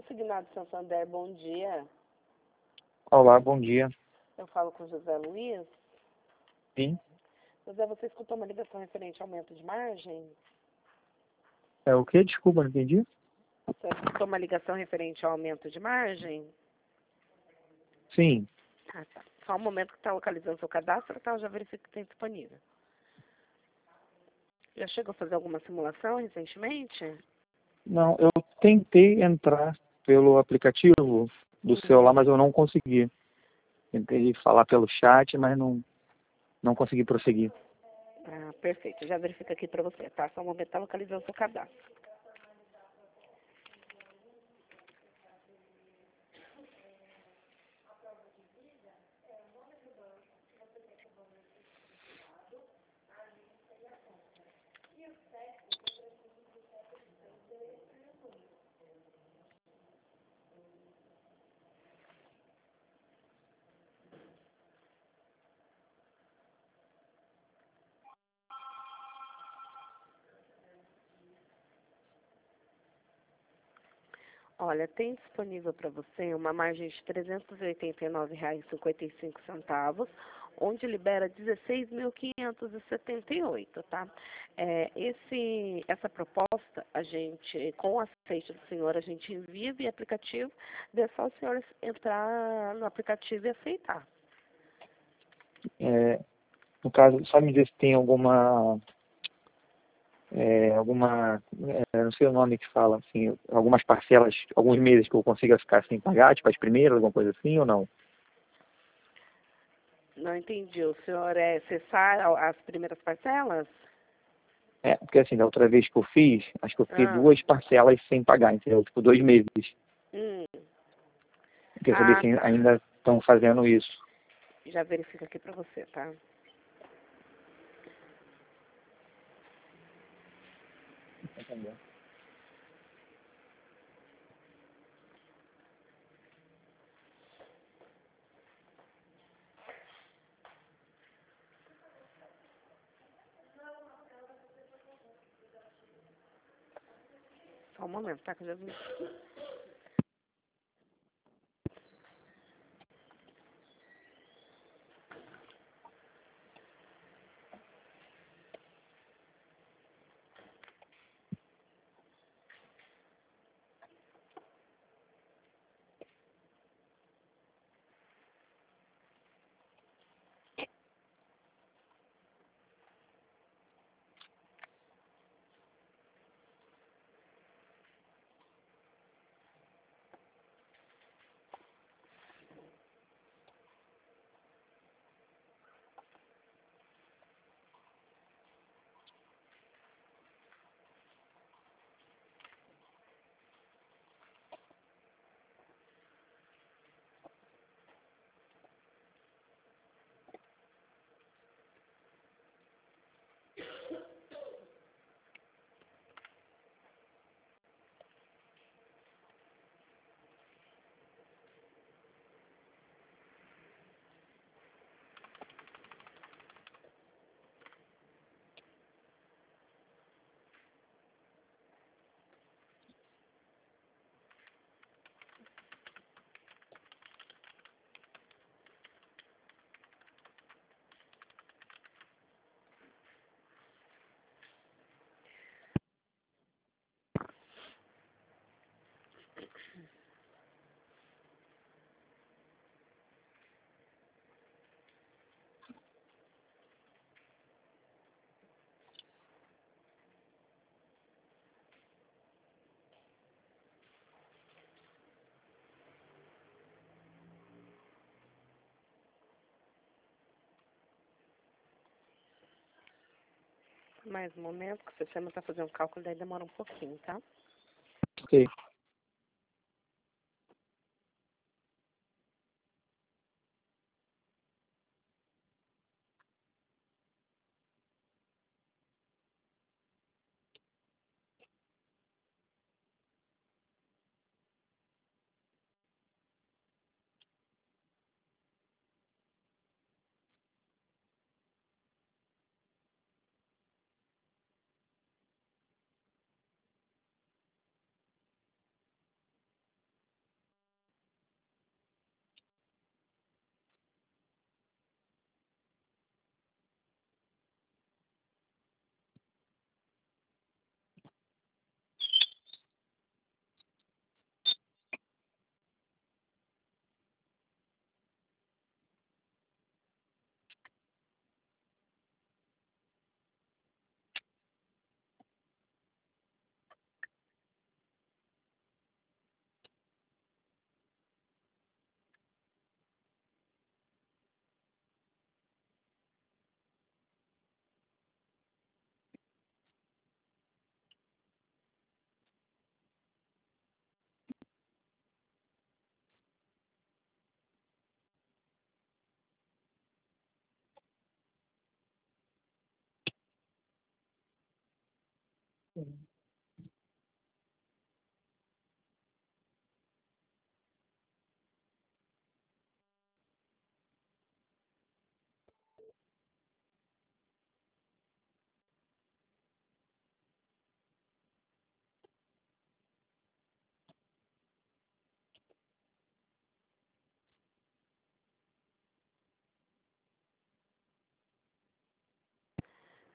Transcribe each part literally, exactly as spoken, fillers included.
Consignado Santander, bom dia. Olá, bom dia. Eu falo com José Luiz. Sim, José, você escutou uma ligação referente ao aumento de margem? é o quê? Desculpa, não entendi. Você escutou uma ligação referente ao aumento de margem? Sim, Ah, tá. Só um momento que está localizando seu cadastro, tá? Eu já verifico que tem disponível. Já chegou a fazer alguma simulação recentemente? não, eu tentei entrar pelo aplicativo do celular, Uhum. mas eu não consegui. Tentei falar pelo chat, mas não, não consegui prosseguir. Ah, perfeito. Já verifico aqui para você, tá? Só um momento, está localizando seu cadastro. Olha, tem disponível para você uma margem de trezentos e oitenta e nove reais e cinquenta e cinco centavos, onde libera dezesseis mil quinhentos e setenta e oito, tá? É, esse, essa proposta, a gente, com o aceite do senhor, a gente envia via aplicativo, é só o senhor entrar no aplicativo e aceitar. É, no caso, só me dizer se tem alguma, é, alguma, é, não sei o nome que fala, assim, algumas parcelas, alguns meses que eu consiga ficar sem pagar, tipo as primeiras, alguma coisa assim, ou não? Não entendi. O senhor é cessar as primeiras parcelas? É, porque assim, da outra vez que eu fiz, acho que eu fiz Ah, duas parcelas sem pagar, entendeu? Tipo, dois meses. hum. Eu queria saber Ah, se tá. ainda estão fazendo isso. Já verifico aqui para você, tá? Entendeu? Só um momento, tá? Que eu já vi. Mais um momento, que o sistema está fazendo um cálculo, daí demora um pouquinho, tá? Ok.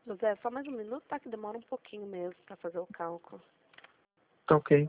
José, só mais um minuto, tá? Que demora um pouquinho mesmo para fazer o cálculo. Tá ok.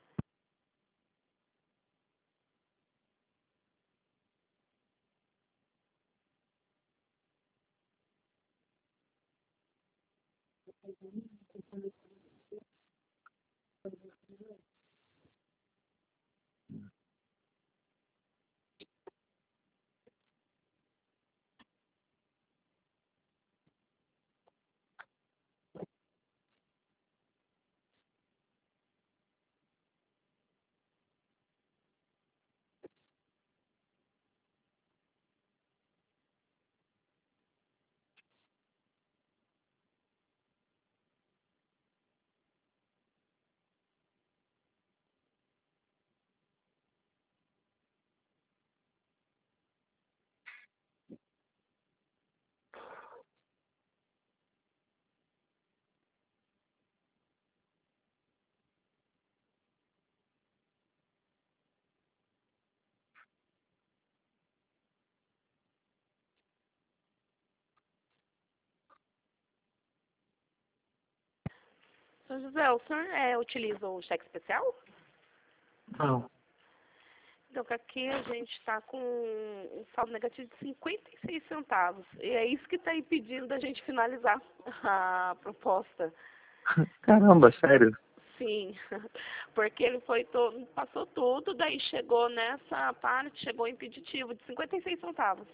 Seu José, o senhor é, utiliza o cheque especial? Não. Então, que aqui a gente está com um saldo negativo de cinquenta e seis centavos. E é isso que está impedindo da gente finalizar a proposta. Caramba, sério? Sim, porque ele foi todo, passou tudo, daí chegou nessa parte, chegou impeditivo de cinquenta e seis centavos.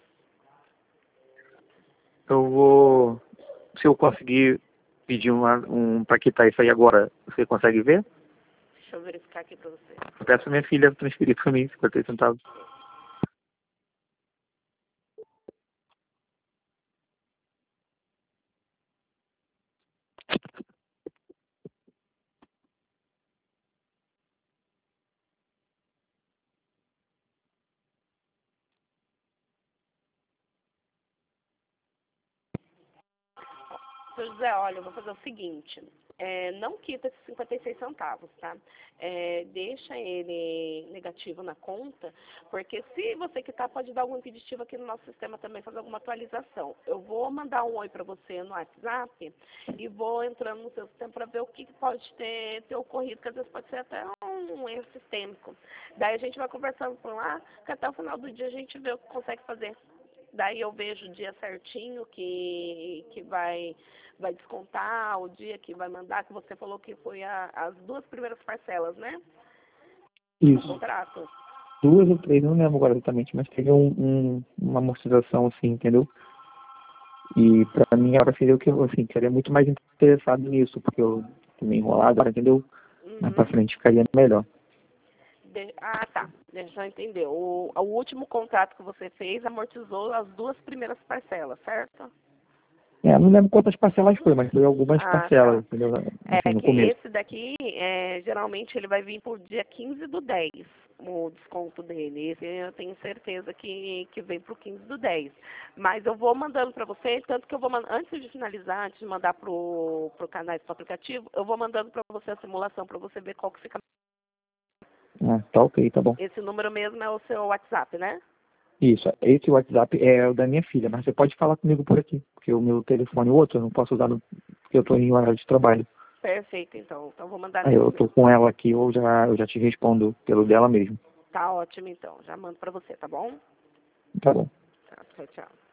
Eu vou... Se eu conseguir pedir uma, um para quitar isso aí agora, você consegue ver? Deixa eu verificar aqui para você. Eu peço a minha filha transferir para mim, cinquenta centavos. Seu José, olha, eu vou fazer o seguinte, é, não quita esses cinquenta e seis centavos, tá? É, deixa ele negativo na conta, porque se você quitar, pode dar algum impeditivo aqui no nosso sistema também, fazer alguma atualização. Eu vou mandar um oi para você no WhatsApp e vou entrando no seu sistema para ver o que pode ter, ter ocorrido, que às vezes pode ser até um erro sistêmico. Daí a gente vai conversando por lá, que até o final do dia a gente vê o que consegue fazer. Daí eu vejo o dia certinho que, que vai, vai descontar, o dia que vai mandar, que você falou que foi a, as duas primeiras parcelas, né? Isso. Do contrato. Duas ou três, não lembro agora exatamente, mas teve um, um, uma amortização assim, entendeu? E pra mim ela preferiu que eu, assim, seria muito mais interessado nisso, porque eu tô meio enrolado, entendeu? Uhum. Mais pra frente ficaria melhor. De, ah, tá. Deixa eu entender. O, o último contrato que você fez amortizou as duas primeiras parcelas, certo? É, não lembro quantas parcelas foi, mas foi algumas Ah, parcelas, tá. entendeu? Assim, É no que começo. esse daqui, é, geralmente, ele vai vir por dia quinze do dez, o desconto dele. Esse eu tenho certeza que, que vem pro quinze do dez. Mas eu vou mandando para você, tanto que eu vou, antes de finalizar, antes de mandar pro, pro canal do aplicativo, eu vou mandando para você a simulação, para você ver qual que fica. Ah, tá ok, tá bom. Esse número mesmo é o seu WhatsApp, né? Isso, esse WhatsApp é o da minha filha, mas você pode falar comigo por aqui, porque o meu telefone, o outro, eu não posso usar no, porque eu tô em horário de trabalho. Perfeito, então. Então, vou mandar Aí nesse eu tô mesmo. com ela aqui, eu já, eu já te respondo pelo dela mesmo. Tá ótimo, então. Já mando para você, tá bom? Tá bom. Tá, tchau, tchau.